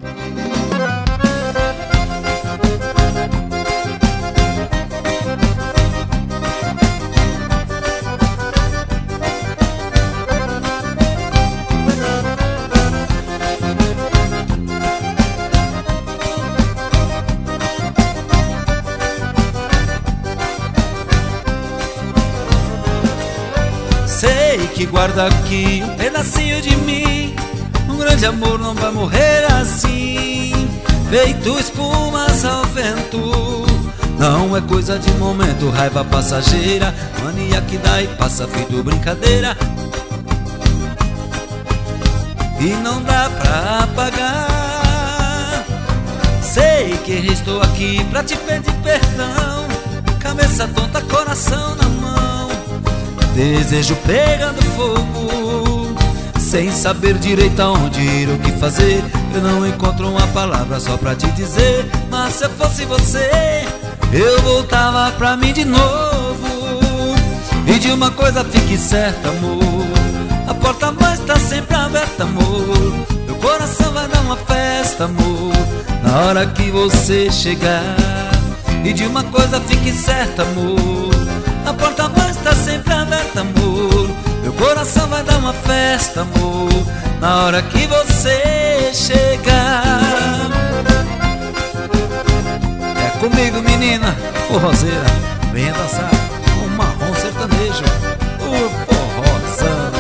Sei que guarda aqui um pedacinho de mim. Um grande amor não vai morrer assim, feito espumas ao vento. Não é coisa de momento, raiva passageira, mania que dá e passa feito brincadeira, e não dá pra apagar. Sei que estou aqui pra te pedir perdão, cabeça tonta, coração na mão, desejo pegando fogo, sem saber direito aonde ir, o que fazer. Eu não encontro uma palavra só pra te dizer, mas se eu fosse você, eu voltava pra mim de novo. E de uma coisa fique certa, amor, a porta vai estar sempre aberta, amor. Meu coração vai dar uma festa, amor, na hora que você chegar. E de uma coisa fique certa, amor, a porta vai estar sempre aberta, amor. Meu coração vai dar uma festa, amor, na hora que você chegar. É comigo, menina, forrozeira, venha dançar o marrom sertanejo, o forrozão.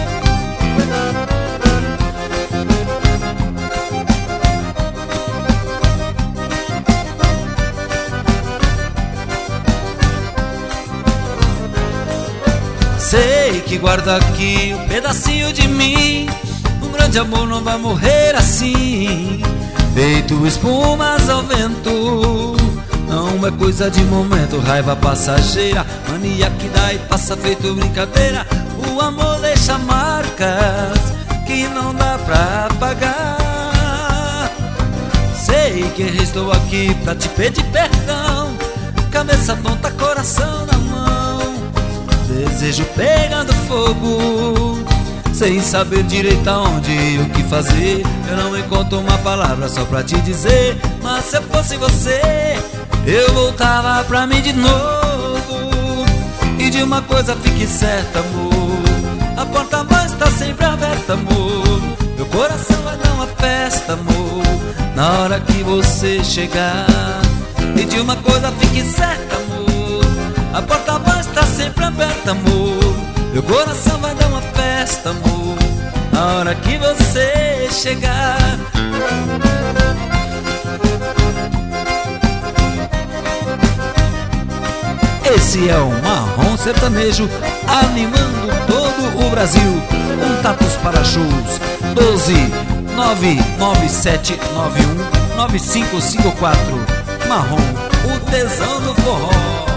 Sei que guarda aqui um pedacinho de mim. Um grande amor não vai morrer assim, feito espumas ao vento. Não é coisa de momento, raiva passageira, mania que dá e passa feito brincadeira. O amor deixa marcas que não dá pra apagar. Sei que estou aqui pra te pedir perdão, cabeça tonta, coração na mão, desejo pegando fogo, sem saber direito aonde e o que fazer. Eu não encontro uma palavra só pra te dizer, mas se eu fosse você, eu voltava pra mim de novo. E de uma coisa fique certa, amor, a porta vai estar sempre aberta, amor. Meu coração vai dar uma festa, amor, na hora que você chegar. E de uma coisa fique certa, amor, a porta vai estar sempre aberta, amor. Meu coração vai dar uma festa, amor, na hora que você chegar. Esse é o Marrom Sertanejo, animando todo o Brasil. Contatos para shows 12 99791 9554. Marrom, o tesão do forró.